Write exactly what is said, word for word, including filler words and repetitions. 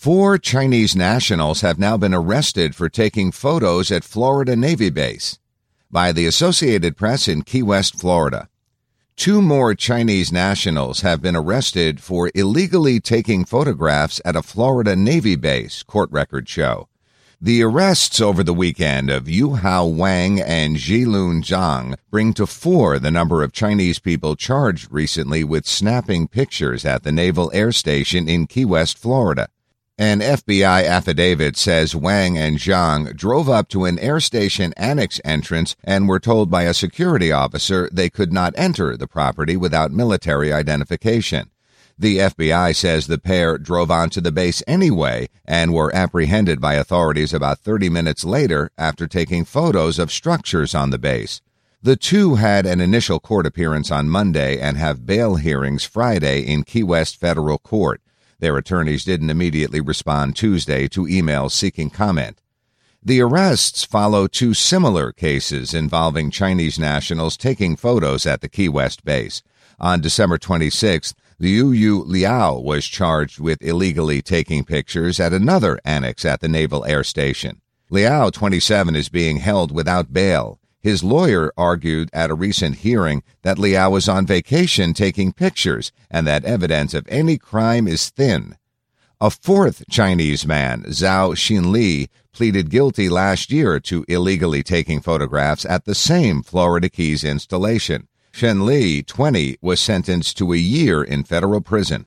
Four Chinese nationals have now been arrested for taking photos at Florida Navy base. By the Associated Press in Key West, Florida. Two more Chinese nationals have been arrested for illegally taking photographs at a Florida Navy base, court records show. The arrests over the weekend of Yuhao Wang and Zhilun Zhang bring to four the number of Chinese people charged recently with snapping pictures at the Naval Air Station in Key West, Florida. An F B I affidavit says Wang and Zhang drove up to an air station annex entrance and were told by a security officer they could not enter the property without military identification. The F B I says the pair drove onto the base anyway and were apprehended by authorities about thirty minutes later after taking photos of structures on the base. The two had an initial court appearance on Monday and have bail hearings Friday in Key West Federal Court. Their attorneys didn't immediately respond Tuesday to emails seeking comment. The arrests follow two similar cases involving Chinese nationals taking photos at the Key West base. On December twenty-sixth, Liu Yu Liao was charged with illegally taking pictures at another annex at the Naval Air Station. Liao, twenty-seven, is being held without bail. His lawyer argued at a recent hearing that Liao was on vacation taking pictures and that evidence of any crime is thin. A fourth Chinese man, Zhao Xinli, pleaded guilty last year to illegally taking photographs at the same Florida Keys installation. Xinli, twenty, was sentenced to a year in federal prison.